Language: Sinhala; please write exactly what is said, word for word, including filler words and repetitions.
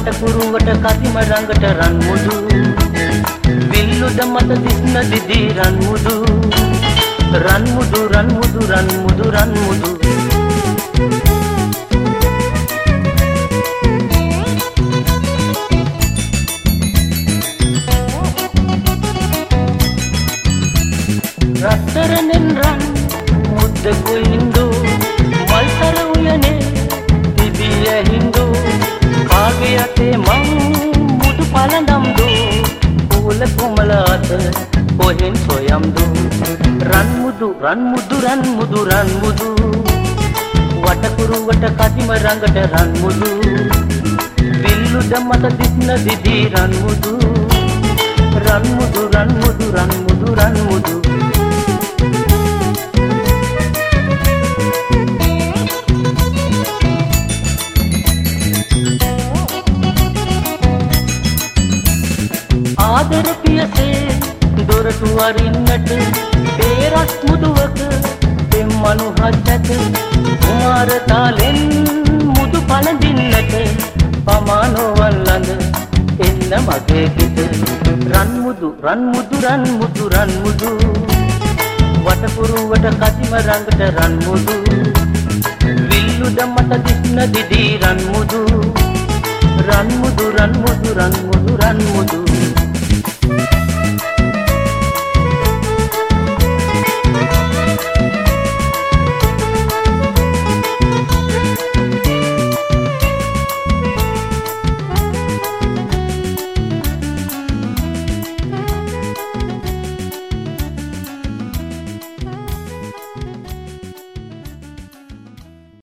වටකුරුවට කදිම රංගට රන් මුදු විල්ලුද මත දිස්න දිදී රන් මුදු රන් මුදු රන් මුදු රන් මුදු රන් මුදු රත්තරනෙන් රන් මුද්දකු හින්දු මල්තර උයනේ තිබිය හින්දු කාගේ අතේ මං මුදු පලඳම්දු කුල කොමල අත කොහෙන් සොයම්දු රන් මුදු රන් මුදු රන් මුදු රන් මුදු වටකුරුවට කදිම රංගට රන් මුදු විල්ලුද මත දිස්න දිදී රන් මුදු රන් මුදු රන් මුදු රන් මුදු රන් මුදු ආදර පියසේ දොරටු අරින්නට පේරස් මුදුවක දෙම් මනුහත් ඇත කුමාර තාලෙන් මුදු පළඳින්නට පමානෝවල් ළඟ එන්න මගේ පිට රන් මුදු රන් මුදු රන් මුදු රන් මුදු වටකුරුවට කදිම රංගට රන් මුදු විල්ලුද මත දිස්න දිදී රන් මුදු රන් මුදු රන් මුදු රන් මුදු රන් මුදු